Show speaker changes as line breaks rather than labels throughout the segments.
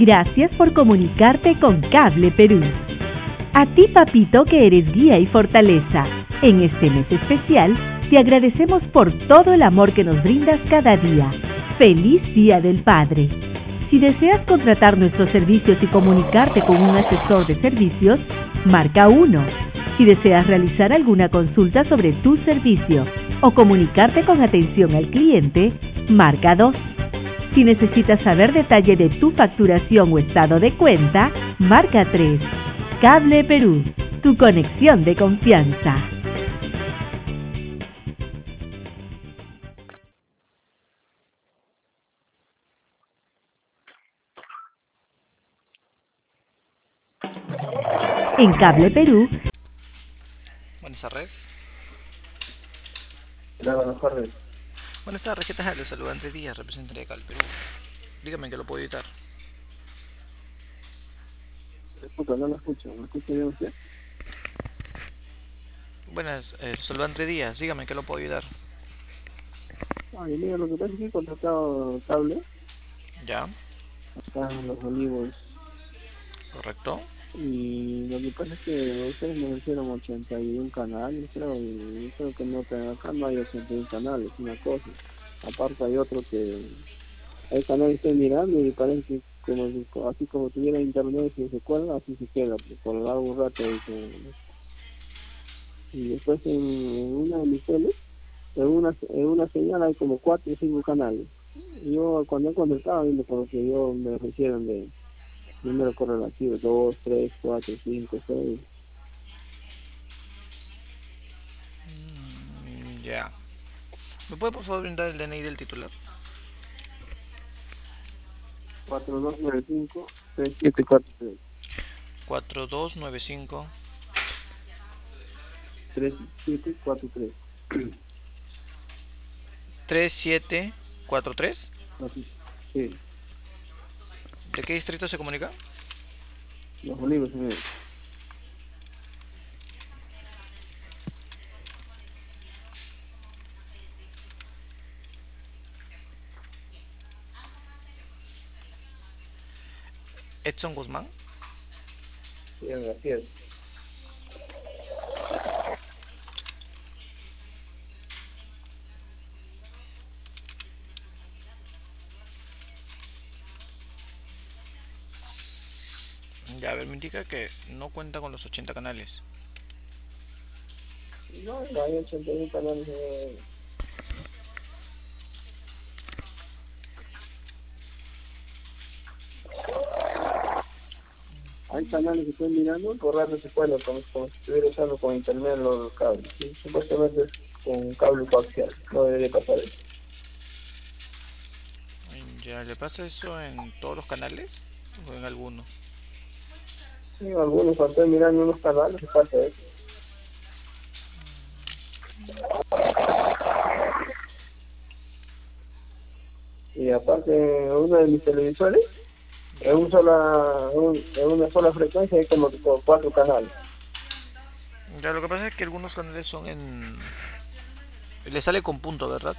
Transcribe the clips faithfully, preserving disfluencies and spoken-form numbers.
Gracias por comunicarte con Cable Perú. A ti, papito, que eres guía y fortaleza. En este mes especial, te agradecemos por todo el amor que nos brindas cada día. ¡Feliz Día del Padre! Si deseas contratar nuestros servicios y comunicarte con un asesor de servicios, marca uno. Si deseas realizar alguna consulta sobre tu servicio o comunicarte con atención al cliente, marca dos. Si necesitas saber detalle de tu facturación o estado de cuenta, marca tres. Cable Perú, tu conexión de confianza. En Cable Perú.
Buenas tardes.
Hola, buenas tardes.
Buenas tardes, ¿qué tal? Les saluda Andrés Díaz, representante de Cable Perú. Dígame que lo puedo editar.
Disculpa, no lo escucho. ¿Me escucha bien usted?
Buenas, eh, saluda Andrés Díaz, dígame que lo puedo ayudar.
Ay, mira, lo que pasa es que he contratado cable
Ya,
acá en Los Olivos
correcto.
y lo que pasa es que ustedes me hicieron ochenta y uno canales, creo, y yo creo que no, te- acá no hay ochenta y uno canales, una cosa. Aparte hay otro que, hay canales que estoy mirando y parece que como, así como tuviera internet y se cuelga, así se queda, pues, colgado un rato y, se- y después en, en una de mis teles, en una, en una señal hay como cuatro o cinco canales. Yo cuando he contratado, viendo por lo que yo me ofrecieron de número correlativo, dos, tres, cuatro, cinco, seis.
Mm, ya. ¿Me puede por favor brindar el D N I del titular?
cuatro dos nueve cinco tres siete cuatro tres
cuatro dos nueve cinco
tres siete cuatro tres.
tres siete cuatro tres.
Así, sí,
¿De qué distrito se comunica?
Los Olivos, señor.
Edson Guzmán.
Sí, así es.
Ya, a ver, me indica que no cuenta con los ochenta canales.
No, hay ochenta y uno canales. eh, Hay canales que estoy mirando, por radio se cuelga como, como si estuviera usando con internet los cables. ¿Sí? Supuestamente es con cable coaxial, no debería pasar eso.
Ya, ¿le pasa eso en todos los canales o en algunos?
Sí, algunos cuando estoy mirando unos canales se pasa eso. Y aparte, uno de mis televisores, en,
Ya.
un sola, un- en una sola frecuencia hay como, como cuatro canales.
Ya, lo que pasa es que algunos canales son en... Le sale con punto, ¿verdad?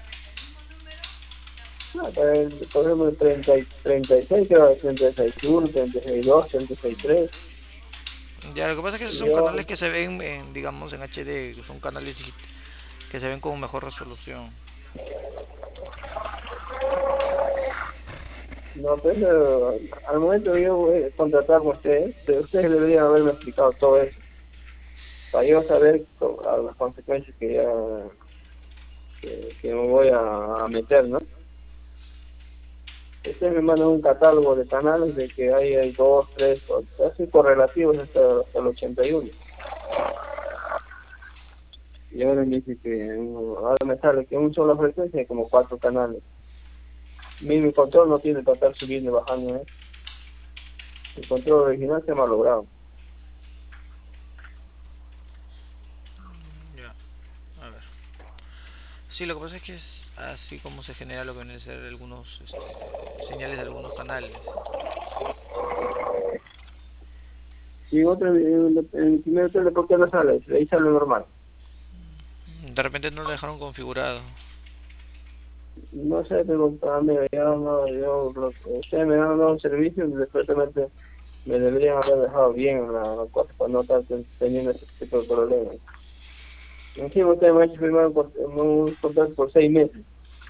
Ah, pues, por ejemplo, treinta y treinta y seis, creo, treinta y seis uno, treinta y seis dos, treinta y seis tres.
Ya, lo que pasa es que esos
Y
son
yo,
canales que se ven, en, digamos, en H D, que son canales digi- que se ven con mejor resolución.
no, pues, eh, al momento de yo eh, contratarme a ustedes, de- ustedes deberían haberme explicado todo eso, para yo saber co- a las consecuencias que, ya, que, que me voy a, a meter, ¿no? Ustedes me mandan un catálogo de canales de que hay, hay dos, tres, o- así correlativos hasta, hasta el ochenta y uno. Y ahora me dice que uh, ahora me sale que en una sola frecuencia hay como cuatro canales. Mi, mi control no tiene para estar subiendo y bajando, ¿eh? El control original se me ha logrado.
Ya, a ver. Sí, lo que pasa es que es así como se genera lo que vienen a ser algunos este, señales de algunos canales.
Y en otro, en el, en el primer tele, ¿por qué no sale? Ahí sale normal.
De repente no lo dejaron configurado.
No sé, pero a mí yo no, yo, lo- ustedes me han dado un servicio y supuestamente me deberían haber dejado bien la, la cosa para no estar ten- teniendo ese tipo de problemas. Encima ustedes me han hecho firmar un, cont- un contrato por seis meses.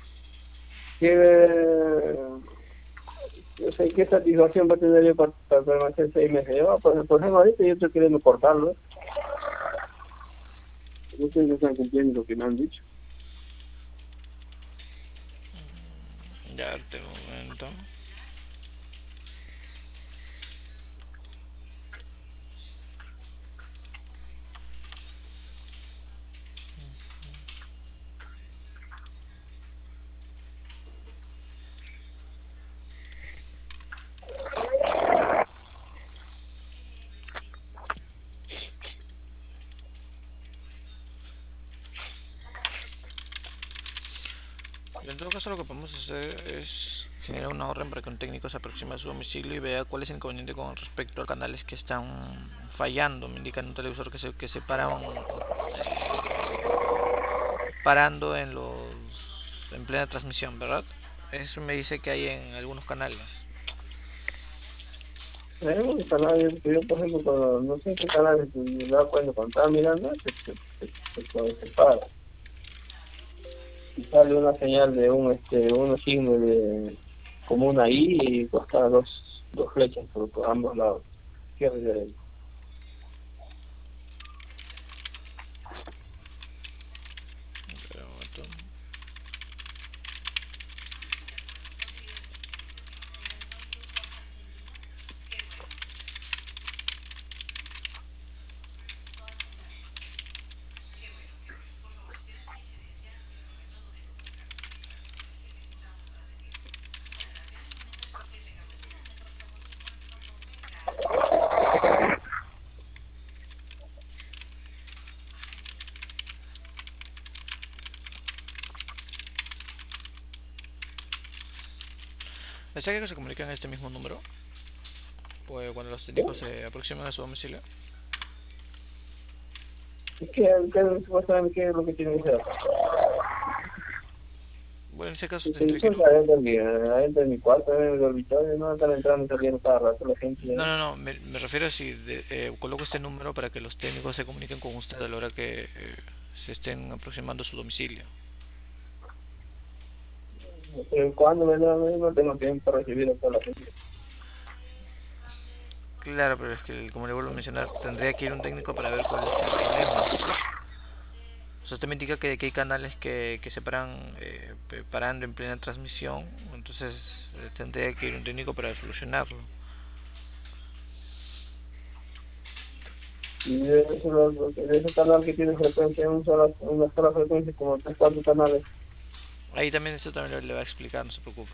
¿Qué, yo sé qué satisfacción va a tener yo para, para permanecer seis meses? Yo, por, por ejemplo, ahorita yo estoy queriendo cortarlo. ¿Eh? Ustedes no están cumpliendo lo que me han dicho.
Ya, darte un momento. En todo caso, lo que podemos hacer es generar una orden para que un técnico se aproxime a su domicilio y vea cuál es el inconveniente con respecto a canales que están fallando. Me indican un televisor que se, que se paran parando en los en plena transmisión, ¿verdad? Eso me dice que hay en algunos canales.
Tenemos un canal, yo, yo, por ejemplo, cuando, no sé qué canal me da cuenta cuando estaba mirando, se, se, se, se, se- se para. Y sale una señal de un, este, un signo de, como una I y costaba dos, dos flechas por, por ambos lados, izquierda y derecha.
Pero, ¿desea que se comuniquen en este mismo número? Pues cuando los
¿Sí?
técnicos se aproximen a su domicilio.
¿Y qué, qué, supuestamente qué es lo que tiene que hacer?
Bueno, en ese caso
El
tendría que
televisor
ir.
está adentro de mi, adentro de mi cuarto, en el dormitorio, no están entrando y saliendo cada rato la gente.
No,
¿Eh?
no, no, me, me refiero a si de- eh, coloco este número para que los técnicos se comuniquen con usted a la hora que eh, se estén aproximando a su domicilio.
Pero cuando me da, no tengo tiempo para recibir a toda la gente.
Claro, pero es que, como le vuelvo a mencionar, tendría que ir un técnico para ver cuál es el problema. O sea, usted me indica que, que hay canales que, que se paran eh, pe- parando en plena transmisión, entonces eh, tendría que ir un técnico para solucionarlo.
Y de ese, de ese canal que tiene frecuencia, un sola, una sola frecuencia, como tres, cuatro canales.
Ahí también esto también le va a explicar, no se preocupe.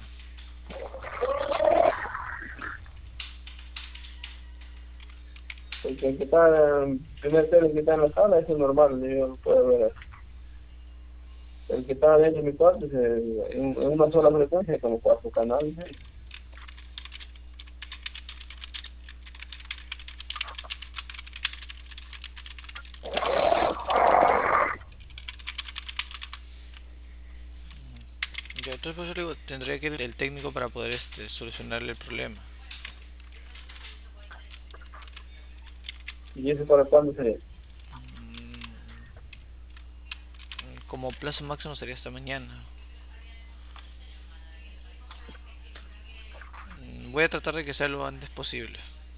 Porque el que está, el primer tele que está en la sala, eso es normal, yo lo puedo ver. El que está dentro de mi cuarto, es, eh, en, en una sola frecuencia, como cuatro canales. ¿Eh?
Yo, entonces, por eso le digo, tendría que ir el técnico para poder este, solucionarle el problema.
¿Y eso para cuándo sería?
Mm, Como plazo máximo sería esta mañana. Mm, Voy a tratar de que sea lo antes posible.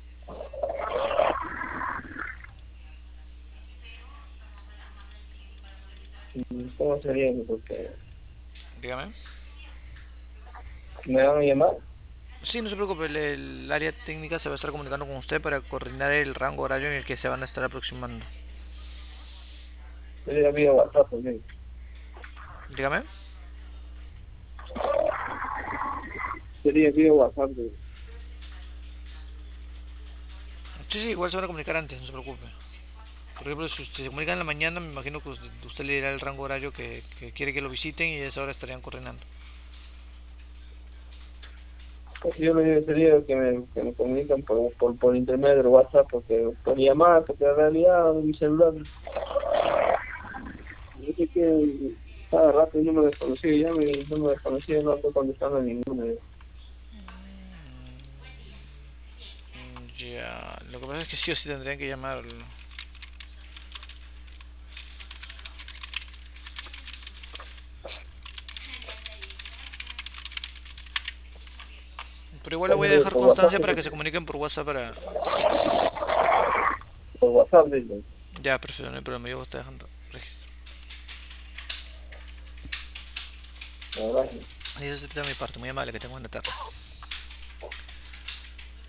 ¿Y cómo sería eso? Porque
Dígame.
me van a llamar,
Sí, no se preocupe, el, el área técnica se va a estar comunicando con usted para coordinar el rango horario en el que se van a estar aproximando.
sería vía WhatsApp también.
Dígame.
Sería vía WhatsApp. ¿Sí?
Sí, sí, igual se van a comunicar antes, no se preocupe. Por ejemplo, si usted se comunica en la mañana, me imagino que usted, usted le dirá el rango horario que, que quiere que lo visiten y a esa hora estarían coordinando.
Pues yo le digo, sería que me, que me comunican por, por, por intermedio del WhatsApp, porque por llamar, porque en realidad mi celular, yo sé que cada rato un número desconocido, ya me el número desconocido no estoy contestando a ninguno.
Mm, ya, lo que pasa es que sí o sí tendrían que llamarlo. Pero igual le voy a dejar
Por WhatsApp,
constancia para que se comuniquen por WhatsApp para...
por WhatsApp, dile.
Ya, perfecto, no hay problema, yo voy a estar dejando registro.
La verdad.
Y eso es de mi parte, muy amable, que tenga buena tarde.